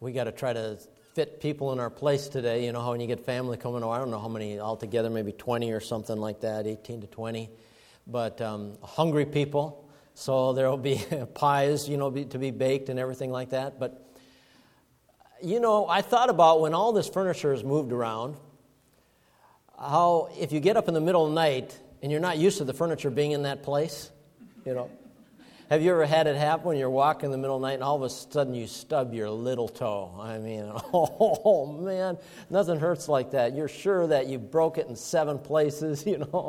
we got to try to fit people in our place today. You know how when you get family coming over, I don't know how many altogether, maybe 20 or something like that, 18 to 20. But hungry people, so there will be pies, to be baked and everything like that. But, I thought about when all this furniture is moved around, how if you get up in the middle of the night and you're not used to the furniture being in that place, Have you ever had it happen when you're walking in the middle of the night and all of a sudden you stub your little toe? I mean, oh man, nothing hurts like that. You're sure that you broke it in 7 places,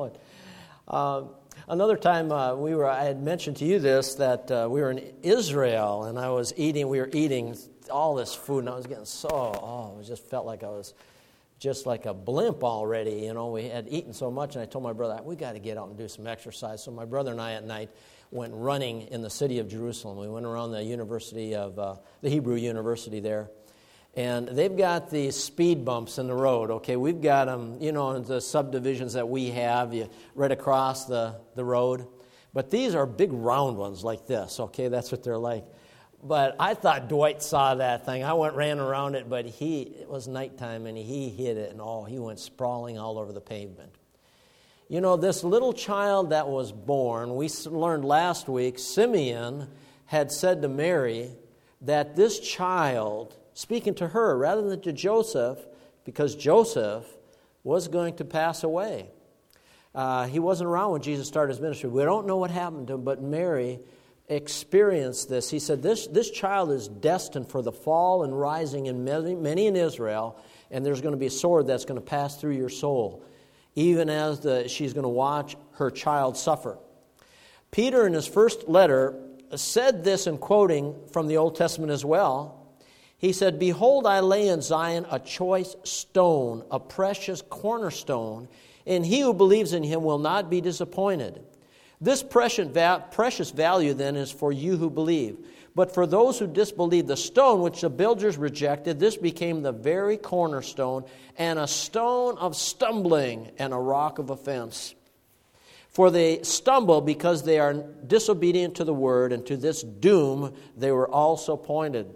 Another time I had mentioned to you this, that we were in Israel and we were eating all this food and I was getting it just felt like I was just like a blimp already. We had eaten so much, and I told my brother, we got to get out and do some exercise. So my brother and I at night went running in the city of Jerusalem. We went around the University of, the Hebrew University there. And they've got these speed bumps in the road, okay? We've got them, in the subdivisions that we have, right across the road. But these are big round ones like this, okay? That's what they're like. But I thought Dwight saw that thing. I ran around it, but it was nighttime, and he hit it, and he went sprawling all over the pavement. This little child that was born, we learned last week, Simeon had said to Mary that this child, speaking to her rather than to Joseph, because Joseph was going to pass away. He wasn't around when Jesus started his ministry. We don't know what happened to him, but Mary experienced this. He said, this child is destined for the fall and rising in many in Israel, and there's going to be a sword that's going to pass through your soul, even as she's going to watch her child suffer. Peter, in his first letter, said this in quoting from the Old Testament as well. He said, "Behold, I lay in Zion a choice stone, a precious cornerstone, and he who believes in him will not be disappointed. This precious value, then, is for you who believe. But for those who disbelieve, the stone which the builders rejected, this became the very cornerstone, and a stone of stumbling and a rock of offense. For they stumble because they are disobedient to the word, and to this doom they were also appointed."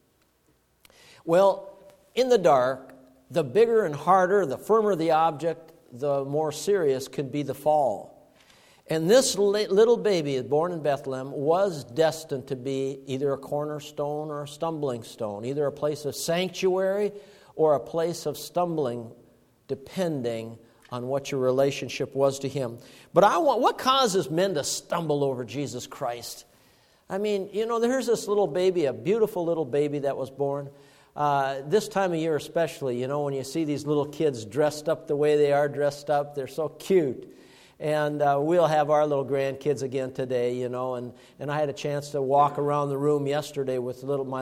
Well, in the dark, the bigger and harder, the firmer the object, the more serious could be the fall. And this little baby born in Bethlehem was destined to be either a cornerstone or a stumbling stone, either a place of sanctuary or a place of stumbling, depending on what your relationship was to him. But what causes men to stumble over Jesus Christ? I mean, there's this little baby, a beautiful little baby that was born. This time of year especially, when you see these little kids dressed up the way they are dressed up, they're so cute. And we'll have our little grandkids again today, and I had a chance to walk around the room yesterday with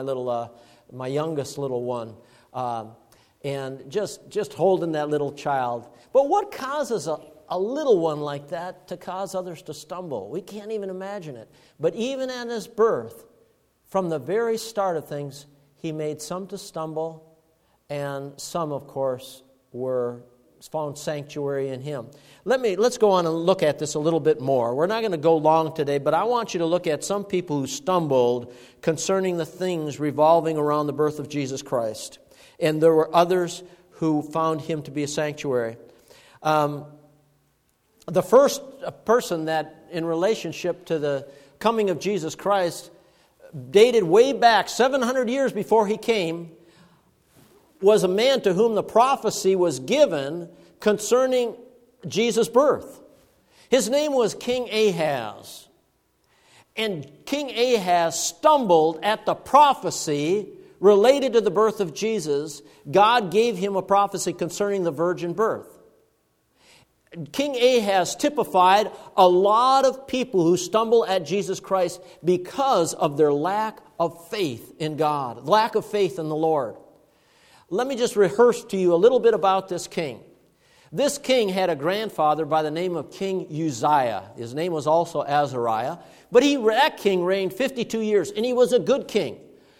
my youngest little one, and just holding that little child. But what causes a little one like that to cause others to stumble? We can't even imagine it. But even at his birth, from the very start of things, he made some to stumble, and some, of course, found sanctuary in him. Let's go on and look at this a little bit more. We're not going to go long today, but I want you to look at some people who stumbled concerning the things revolving around the birth of Jesus Christ. And there were others who found him to be a sanctuary. The first person that, in relationship to the coming of Jesus Christ, dated way back 700 years before he came, was a man to whom the prophecy was given concerning Jesus' birth. His name was King Ahaz. And King Ahaz stumbled at the prophecy related to the birth of Jesus. God gave him a prophecy concerning the virgin birth. King Ahaz typified a lot of people who stumble at Jesus Christ because of their lack of faith in God, lack of faith in the Lord. Let me just rehearse to you a little bit about this king. This king had a grandfather by the name of King Uzziah. His name was also Azariah. But that king reigned 52 years, and he was a good king.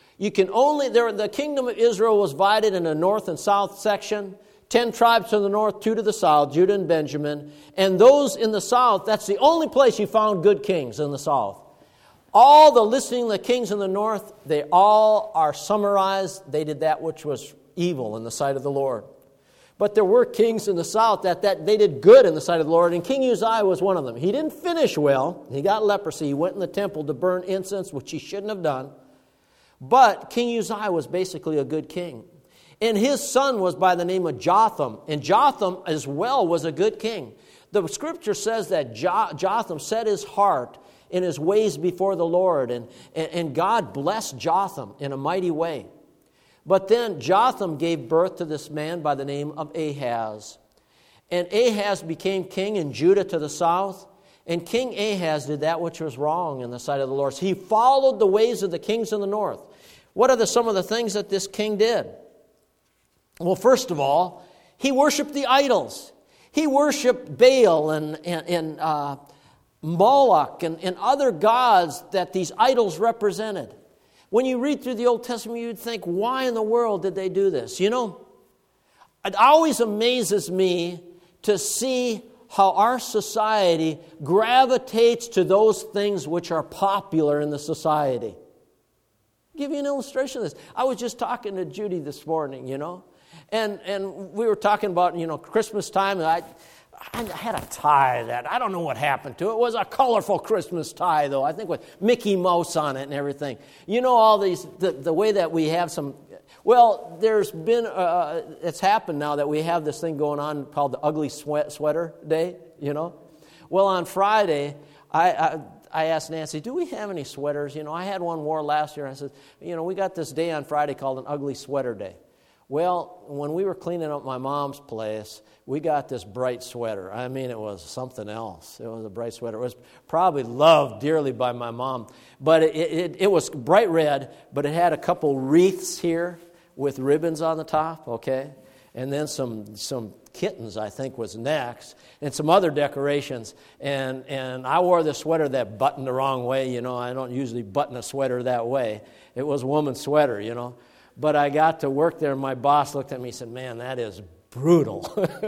The kingdom of Israel was divided in a north and south section. 10 tribes to the north, 2 to the south, Judah and Benjamin. And those in the south, that's the only place you found good kings in the south. All the listing of the kings in the north, they all are summarized. They did that which was evil in the sight of the Lord. But there were kings in the south that they did good in the sight of the Lord, and King Uzziah was one of them. He didn't finish well. He got leprosy. He went in the temple to burn incense, which he shouldn't have done. But King Uzziah was basically a good king. And his son was by the name of Jotham. And Jotham as well was a good king. The scripture says that Jotham set his heart in his ways before the Lord. And God blessed Jotham in a mighty way. But then Jotham gave birth to this man by the name of Ahaz. And Ahaz became king in Judah to the south. And King Ahaz did that which was wrong in the sight of the Lord. He followed the ways of the kings in the north. What are some of the things that this king did? Well, first of all, he worshiped the idols. He worshiped Baal and Moloch and other gods that these idols represented. When you read through the Old Testament, you'd think, why in the world did they do this? You know, it always amazes me to see how our society gravitates to those things which are popular in the society. I'll give you an illustration of this. I was just talking to Judy this morning, you know, and we were talking about, you know, Christmas time, and I had a tie that, I don't know what happened to it. It was a colorful Christmas tie, though, I think with Mickey Mouse on it and everything. You know, all these, the way that we have some, well, there's been, it's happened now that we have this thing going on called the Ugly Sweater Day, you know. Well, on Friday, I asked Nancy, do we have any sweaters? You know, I had one wore last year. I said, you know, we got this day on Friday called an Ugly Sweater Day. Well, when we were cleaning up my mom's place, we got this bright sweater. I mean, it was something else. It was a bright sweater. It was probably loved dearly by my mom. But it was bright red, but it had a couple wreaths here with ribbons on the top, okay? And then some kittens, I think, was next, and some other decorations. And I wore this sweater that buttoned the wrong way. You know, I don't usually button a sweater that way. It was a woman's sweater, you know. But I got to work there, and my boss looked at me and said, man, that is brutal.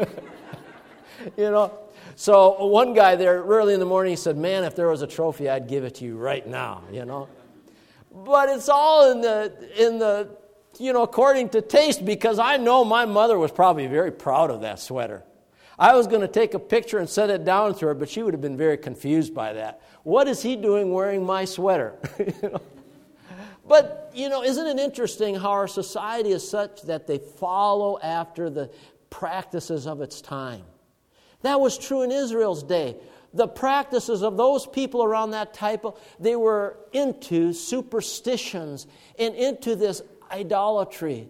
You know? So one guy there early in the morning, he said, man, if there was a trophy, I'd give it to you right now, you know? But it's all in the you know, according to taste, because I know my mother was probably very proud of that sweater. I was going to take a picture and send it down to her, but she would have been very confused by that. What is he doing wearing my sweater? You know? But, you know, isn't it interesting how our society is such that they follow after the practices of its time? That was true in Israel's day. The practices of those people around that type of, they were into superstitions and into this idolatry.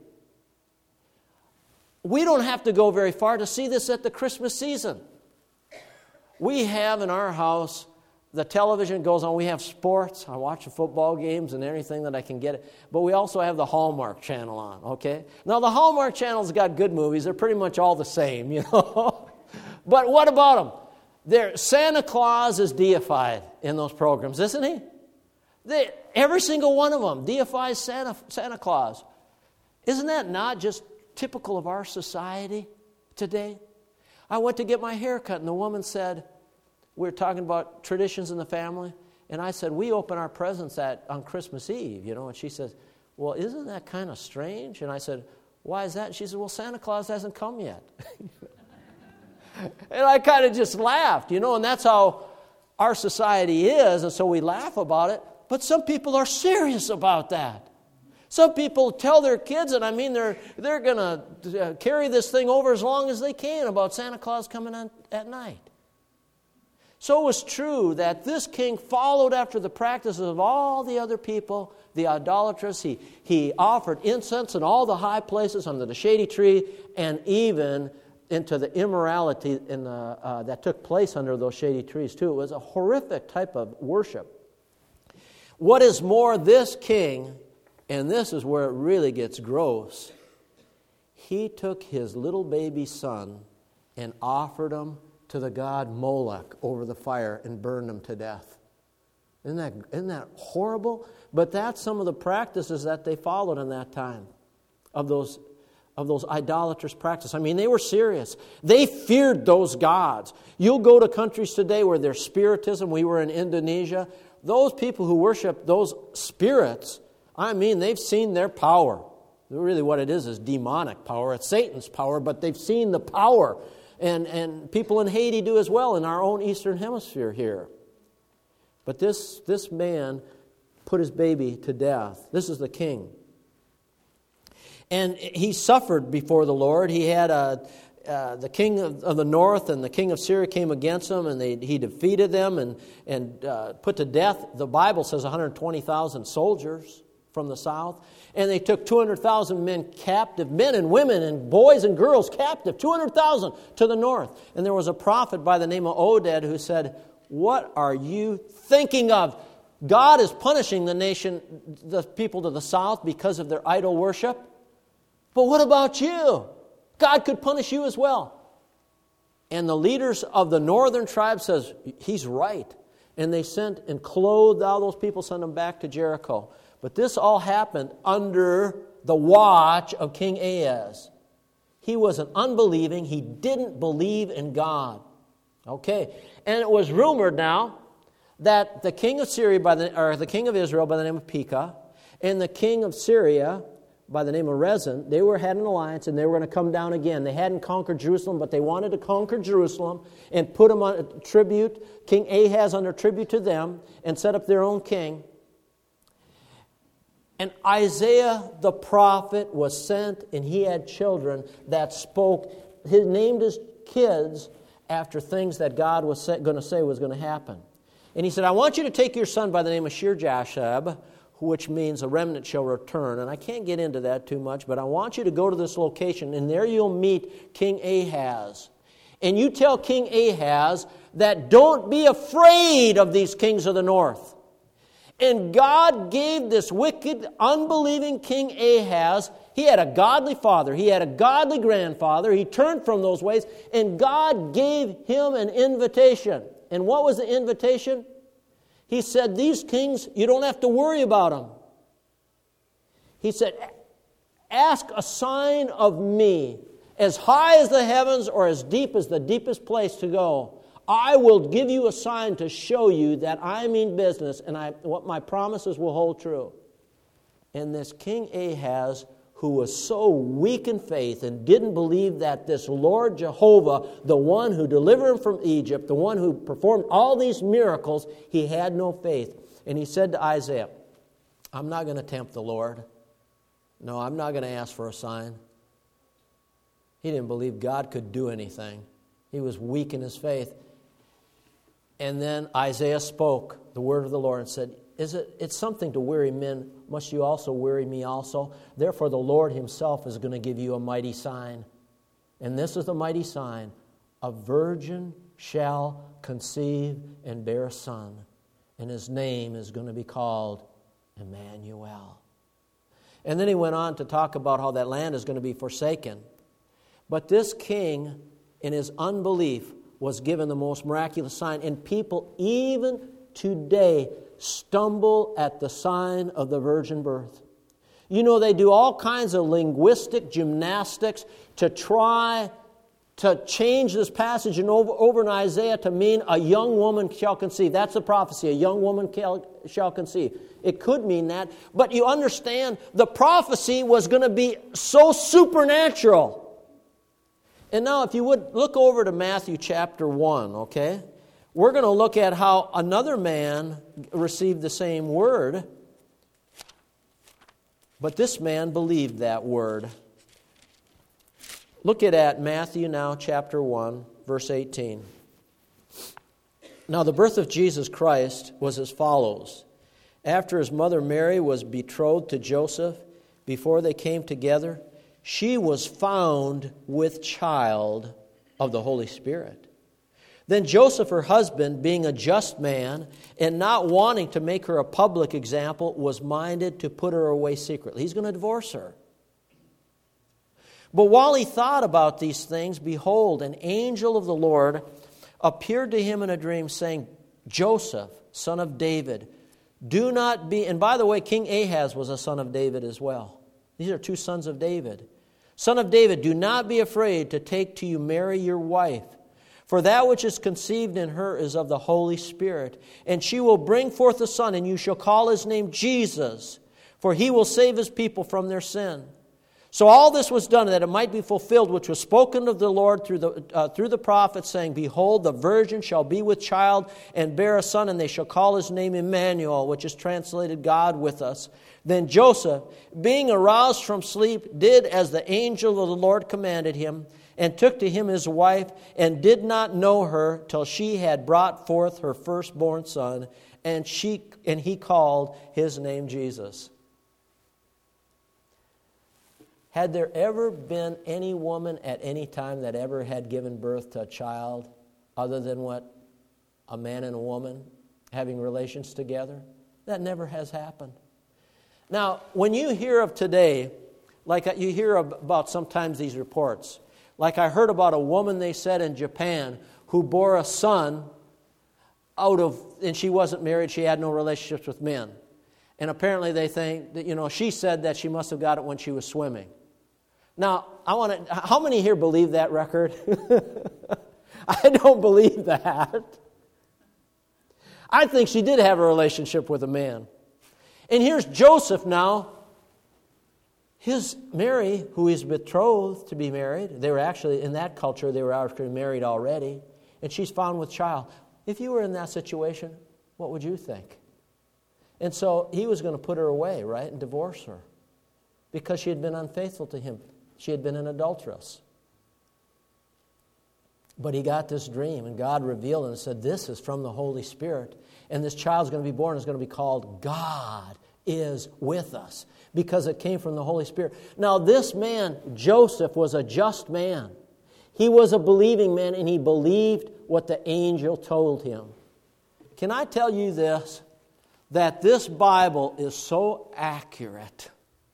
We don't have to go very far to see this at the Christmas season. We have in our house, the television goes on. We have sports. I watch the football games and anything that I can get. But we also have the Hallmark Channel on, okay? Now, the Hallmark Channel's got good movies. They're pretty much all the same, you know? But what about them? Santa Claus is deified in those programs, isn't he? Every single one of them deifies Santa Claus. Isn't that not just typical of our society today? I went to get my hair cut, and the woman said, we were talking about traditions in the family, and I said, we open our presents on Christmas Eve, you know, and she says, well, isn't that kind of strange? And I said, why is that? And she said, well, Santa Claus hasn't come yet. And I kind of just laughed, you know, and that's how our society is, and so we laugh about it, but some people are serious about that. Some people tell their kids, and I mean, they're going to carry this thing over as long as they can about Santa Claus coming on at night. So it was true that this king followed after the practices of all the other people, the idolatrous. He offered incense in all the high places under the shady tree, and even into the immorality that took place under those shady trees too. It was a horrific type of worship. What is more, this king, and this is where it really gets gross, he took his little baby son and offered him to the god Moloch over the fire and burned him to death. Isn't that horrible? But that's some of the practices that they followed in that time of those idolatrous practices. I mean, they were serious. They feared those gods. You'll go to countries today where there's spiritism. We were in Indonesia, those people who worship those spirits, I mean, they've seen their power. Really what it is demonic power. It's Satan's power, but they've seen the power. And people in Haiti do as well in our own Eastern Hemisphere here. But this man put his baby to death. This is the king. And he suffered before the Lord. He had the king of the north and the king of Syria came against him, and he defeated them and put to death, the Bible says, 120,000 soldiers from the south. And they took 200,000 men captive, men and women and boys and girls captive, 200,000 to the north. And there was a prophet by the name of Oded who said, "What are you thinking of? God is punishing the nation, the people to the south because of their idol worship. But what about you? God could punish you as well." And the leaders of the northern tribe says, "He's right." And they sent and clothed all those people, sent them back to Jericho. But this all happened under the watch of King Ahaz. He was an unbelieving. He didn't believe in God. Okay. And it was rumored now that the king of Syria, the king of Israel by the name of Pekah, and the king of Syria by the name of Rezin, they had an alliance and they were going to come down again. They hadn't conquered Jerusalem, but they wanted to conquer Jerusalem and put them on tribute, King Ahaz under tribute to them, and set up their own king. And Isaiah the prophet was sent, and he had children that spoke. He named his kids after things that God was going to say was going to happen. And he said, "I want you to take your son by the name of Shear-Jashub," which means a remnant shall return. And I can't get into that too much, but I want you to go to this location, and there you'll meet King Ahaz. And you tell King Ahaz that don't be afraid of these kings of the north. And God gave this wicked, unbelieving King Ahaz, he had a godly father, he had a godly grandfather, he turned from those ways, and God gave him an invitation. And what was the invitation? He said, "These kings, you don't have to worry about them." He said, "Ask a sign of me, as high as the heavens or as deep as the deepest place to go. I will give you a sign to show you that I mean business, and what my promises will hold true." And this King Ahaz, who was so weak in faith and didn't believe that this Lord Jehovah, the one who delivered him from Egypt, the one who performed all these miracles, he had no faith. And he said to Isaiah, "I'm not going to tempt the Lord. No, I'm not going to ask for a sign." He didn't believe God could do anything. He was weak in his faith. And then Isaiah spoke the word of the Lord and said, "It's something to weary men. Must you also weary me also? Therefore the Lord himself is going to give you a mighty sign. And this is the mighty sign. A virgin shall conceive and bear a son. And his name is going to be called Emmanuel." And then he went on to talk about how that land is going to be forsaken. But this king, in his unbelief, was given the most miraculous sign. And people even today stumble at the sign of the virgin birth. You know, they do all kinds of linguistic gymnastics to try to change this passage and over in Isaiah to mean a young woman shall conceive. That's the prophecy, a young woman shall conceive. It could mean that, but you understand the prophecy was going to be so supernatural. And now if you would look over to Matthew chapter 1, okay? We're going to look at how another man received the same word, but this man believed that word. Look at Matthew now, chapter 1, verse 18. "Now the birth of Jesus Christ was as follows. After his mother Mary was betrothed to Joseph, before they came together, she was found with child of the Holy Spirit. Then Joseph, her husband, being a just man and not wanting to make her a public example, was minded to put her away secretly." He's going to divorce her. "But while he thought about these things, behold, an angel of the Lord appeared to him in a dream, saying, 'Joseph, son of David, do not be..." And by the way, King Ahaz was a son of David as well. These are two sons of David. "Son of David, do not be afraid to take to you Mary your wife, For that which is conceived in her is of the Holy Spirit. And she will bring forth a son, and you shall call his name Jesus, for he will save his people from their sin. So all this was done that it might be fulfilled, which was spoken of the Lord through the prophet, saying, Behold, the virgin shall be with child and bear a son, and they shall call his name Emmanuel, which is translated God with us. Then Joseph, being aroused from sleep, did as the angel of the Lord commanded him, and took to him his wife, and did not know her till she had brought forth her firstborn son, and he called his name Jesus. Had there ever been any woman at any time that ever had given birth to a child other than what a man and a woman having relations together? That never has happened. Now, when you hear of today, like you hear about sometimes these reports, like I heard about a woman, they said, in Japan who bore a son and she wasn't married, she had no relationships with men. And apparently they think that, she said that she must have got it when she was swimming. Now, how many here believe that record? I don't believe that. I think she did have a relationship with a man. And here's Joseph now. His Mary, who is betrothed to be married, they were actually, in that culture, they were actually married already, and she's found with child. If you were in that situation, what would you think? And so he was going to put her away, right, and divorce her because she had been unfaithful to him. She had been an adulteress. But he got this dream, and God revealed and said, this is from the Holy Spirit, and this child's going to be born and is going to be called God is with us, because it came from the Holy Spirit. Now, this man, Joseph, was a just man. He was a believing man, and he believed what the angel told him. Can I tell you this? That this Bible is so accurate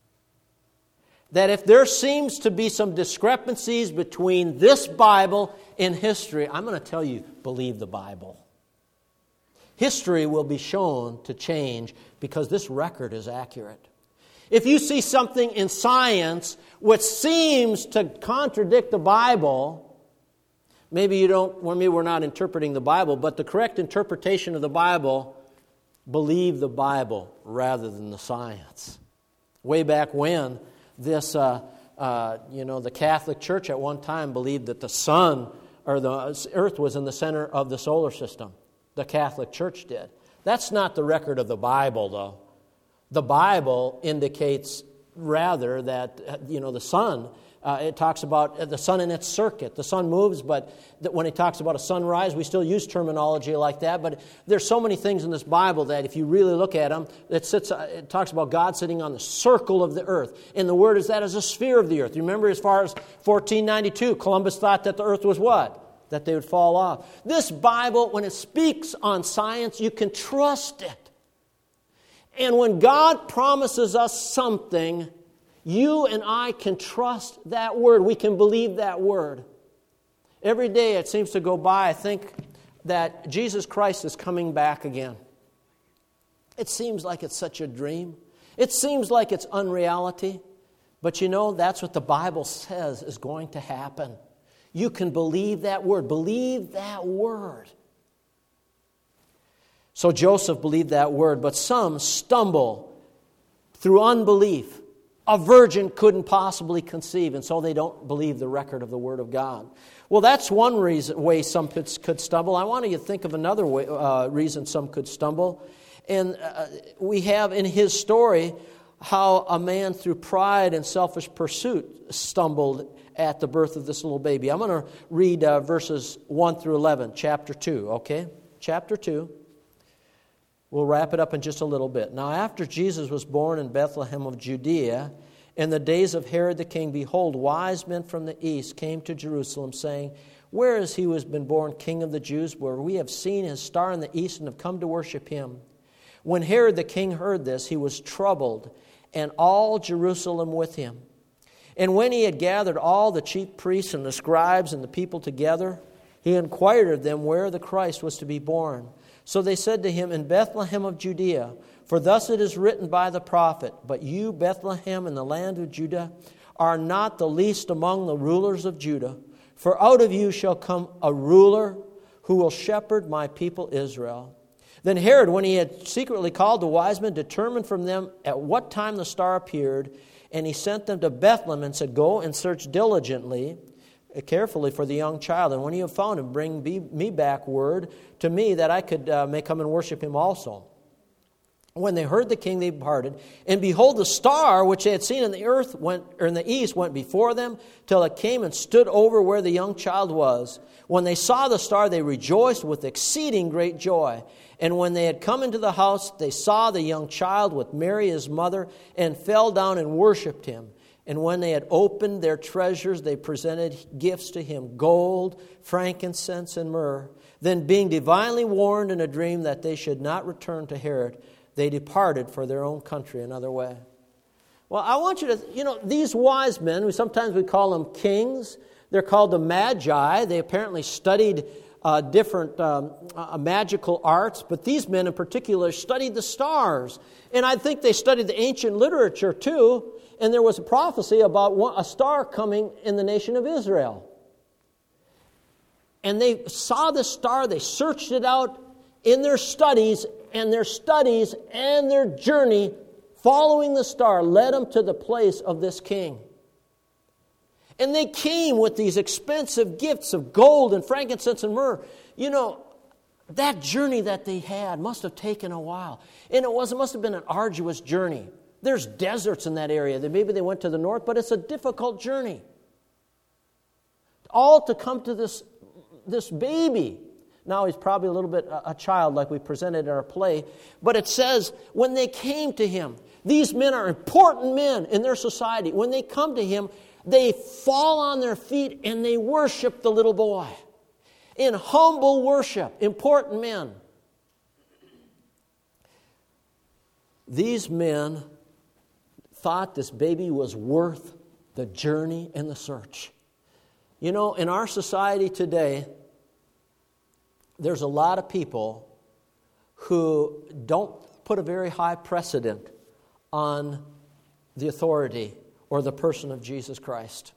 that if there seems to be some discrepancies between this Bible and history, I'm going to tell you, believe the Bible. History will be shown to change because this record is accurate. If you see something in science which seems to contradict the Bible, maybe we're not interpreting the Bible, but the correct interpretation of the Bible, believe the Bible rather than the science. Way back when, the Catholic Church at one time believed that the sun or the earth was in the center of the solar system. The Catholic Church did. That's not the record of the Bible, though. The Bible indicates rather that, the sun, it talks about the sun in its circuit. The sun moves, but when it talks about a sunrise, we still use terminology like that. But there's so many things in this Bible that if you really look at them, it talks about God sitting on the circle of the earth. And the word is that as a sphere of the earth. You remember as far as 1492, Columbus thought that the earth was what? That they would fall off. This Bible, when it speaks on science, you can trust it. And when God promises us something, you and I can trust that word. We can believe that word. Every day it seems to go by, I think that Jesus Christ is coming back again. It seems like it's such a dream. It seems like it's unreality. But that's what the Bible says is going to happen. You can believe that word. Believe that word. So Joseph believed that word, but some stumble through unbelief. A virgin couldn't possibly conceive, and so they don't believe the record of the Word of God. Well, that's one way some could stumble. I want you to think of another reason some could stumble. And we have in his story how a man through pride and selfish pursuit stumbled at the birth of this little baby. I'm going to read verses 1 through 11, chapter 2, okay? Chapter 2. We'll wrap it up in just a little bit. Now, after Jesus was born in Bethlehem of Judea, in the days of Herod the king, behold, wise men from the east came to Jerusalem, saying, Where is he who has been born King of the Jews? Where we have seen his star in the east and have come to worship him. When Herod the king heard this, he was troubled, and all Jerusalem with him. And when he had gathered all the chief priests and the scribes and the people together, he inquired of them where the Christ was to be born. So they said to him, In Bethlehem of Judea, for thus it is written by the prophet, But you, Bethlehem, in the land of Judah, are not the least among the rulers of Judah, For out of you shall come a ruler who will shepherd my people Israel. Then Herod, when he had secretly called the wise men, determined from them at what time the star appeared, and he sent them to Bethlehem and said, Go and search diligently, carefully for the young child. And when you have found him, bring me back word to me that I may come and worship him also. When they heard the king, they departed. And behold, the star which they had seen in the east went before them till it came and stood over where the young child was. When they saw the star, they rejoiced with exceeding great joy. And when they had come into the house, they saw the young child with Mary his mother, and fell down and worshipped him. And when they had opened their treasures, they presented gifts to him, gold, frankincense, and myrrh. Then being divinely warned in a dream that they should not return to Herod, they departed for their own country another way. Well, I want you to, these wise men, sometimes we call them kings. They're called the Magi. They apparently studied different magical arts, but these men in particular studied the stars. And I think they studied the ancient literature too, and there was a prophecy about a star coming in the nation of Israel. And they saw the star, they searched it out in their studies, and their journey following the star led them to the place of this king. And they came with these expensive gifts of gold and frankincense and myrrh. That journey that they had must have taken a while. And it must have been an arduous journey. There's deserts in that area. Maybe they went to the north, but it's a difficult journey. All to come to this baby. Now he's probably a little bit a child like we presented in our play. But it says, when they came to him, these men are important men in their society. When they come to him, they fall on their feet and they worship the little boy. In humble worship, important men. These men thought this baby was worth the journey and the search. In our society today, there's a lot of people who don't put a very high precedent on the authority or the person of Jesus Christ.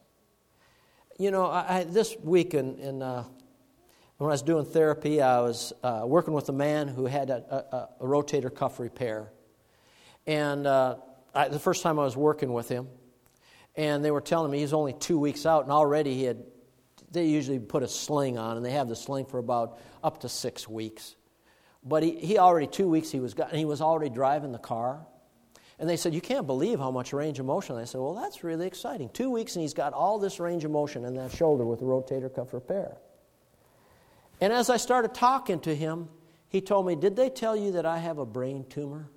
This week when I was doing therapy, I was working with a man who had a rotator cuff repair. And the first time I was working with him, and they were telling me he's only 2 weeks out, and already they usually put a sling on, and they have the sling for about up to 6 weeks. But he already 2 weeks he was already driving the car. And they said, you can't believe how much range of motion. And I said, well, that's really exciting. 2 weeks and he's got all this range of motion in that shoulder with the rotator cuff repair. And as I started talking to him, he told me, did they tell you that I have a brain tumor?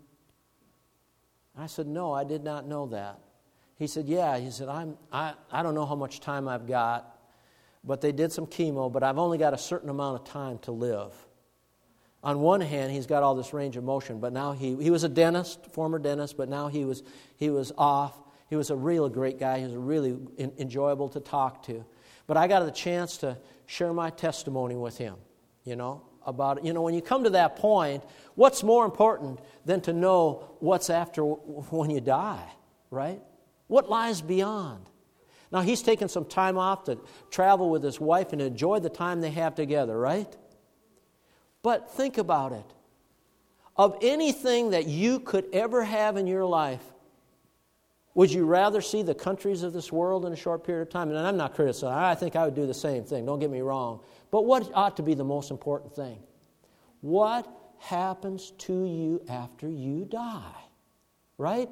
I said, no, I did not know that. He said, yeah. He said, I don't know how much time I've got, but they did some chemo, but I've only got a certain amount of time to live. On one hand, he's got all this range of motion, but now he was a dentist, former dentist, but now he was off. He was a really great guy. He was really enjoyable to talk to. But I got the chance to share my testimony with him, about it. When you come to that point, what's more important than to know what's after when you die, right? What lies beyond? Now, he's taken some time off to travel with his wife and enjoy the time they have together, right? But think about it. Of anything that you could ever have in your life, would you rather see the countries of this world in a short period of time? And I'm not criticizing. I think I would do the same thing. Don't get me wrong. But what ought to be the most important thing? What happens to you after you die? Right?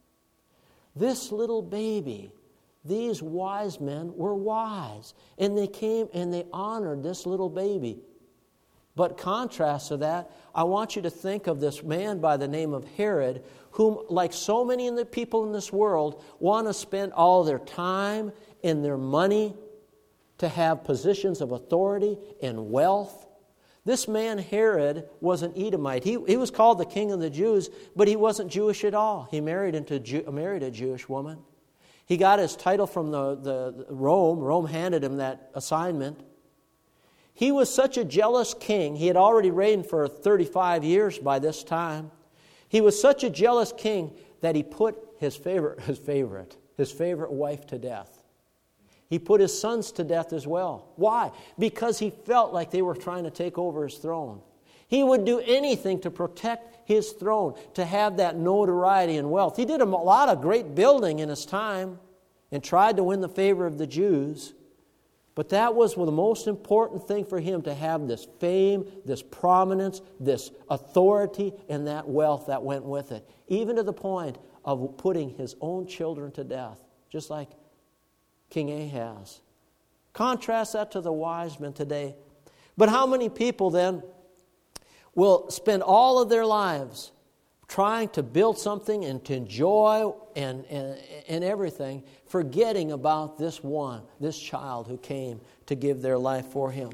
This little baby, these wise men were wise. And they came and they honored this little baby. But contrast to that, I want you to think of this man by the name of Herod, whom, like so many of the people in this world, want to spend all their time and their money to have positions of authority and wealth. This man Herod was an Edomite. He was called the king of the Jews, but he wasn't Jewish at all. He married a Jewish woman. He got his title from the Rome. Rome handed him that assignment. He was such a jealous king. He had already reigned for 35 years by this time. He was such a jealous king that he put his favorite wife to death. He put his sons to death as well. Why? Because he felt like they were trying to take over his throne. He would do anything to protect his throne, to have that notoriety and wealth. He did a lot of great building in his time and tried to win the favor of the Jews. But that was the most important thing for him, to have this fame, this prominence, this authority, and that wealth that went with it. Even to the point of putting his own children to death, just like King Ahaz. Contrast that to the wise men today. But how many people then will spend all of their lives trying to build something and to enjoy and everything, forgetting about this child who came to give their life for him?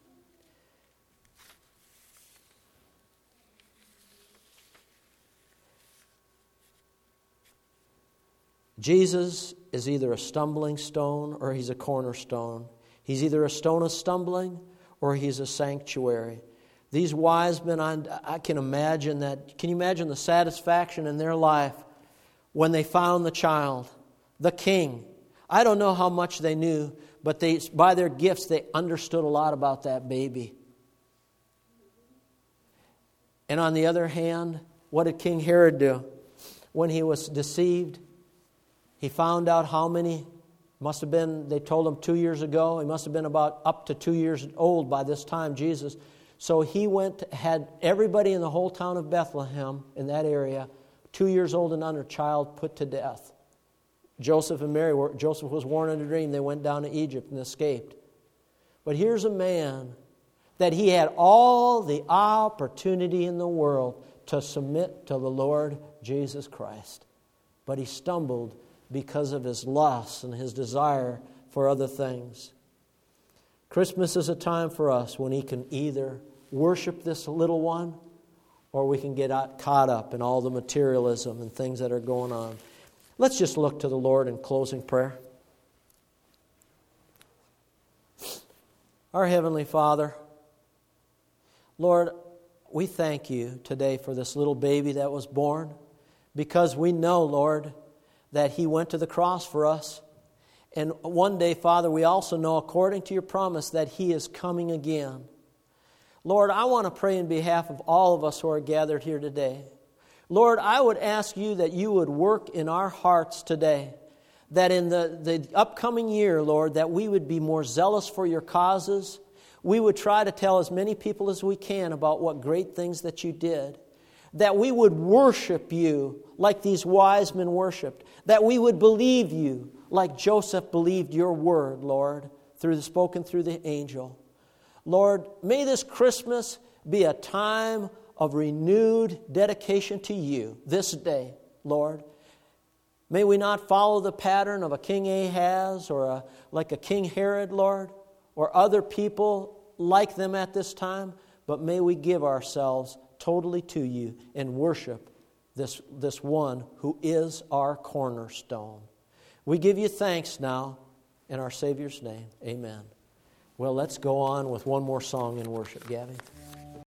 Jesus is either a stumbling stone or he's a cornerstone. He's either a stone of stumbling or he's a sanctuary. These wise men, I can imagine that. Can you imagine the satisfaction in their life when they found the child, the king? I don't know how much they knew, but by their gifts they understood a lot about that baby. And on the other hand, what did King Herod do when he was deceived? He found out how many, must have been, they told him 2 years ago, he must have been about up to 2 years old by this time, Jesus. So he had everybody in the whole town of Bethlehem, in that area, 2 years old and under, child put to death. Joseph and Mary, Joseph was warned in a dream, they went down to Egypt and escaped. But here's a man that he had all the opportunity in the world to submit to the Lord Jesus Christ. But he stumbled because of his lust and his desire for other things. Christmas is a time for us when he can either worship this little one or we can get caught up in all the materialism and things that are going on. Let's just look to the Lord in closing prayer. Our Heavenly Father, Lord, we thank you today for this little baby that was born, because we know, Lord, that he went to the cross for us. And one day, Father, we also know, according to your promise, that he is coming again. Lord, I want to pray in behalf of all of us who are gathered here today. Lord, I would ask you that you would work in our hearts today, that in the upcoming year, Lord, that we would be more zealous for your causes. We would try to tell as many people as we can about what great things that you did. That we would worship you like these wise men worshiped. That we would believe you like Joseph believed your word, Lord, spoken through the angel. Lord, may this Christmas be a time of renewed dedication to you this day, Lord. May we not follow the pattern of a King Ahaz or like a King Herod, Lord, or other people like them at this time, but may we give ourselves totally to you and worship this one who is our cornerstone. We give you thanks now in our Savior's name. Amen. Well, let's go on with one more song in worship, Gabby.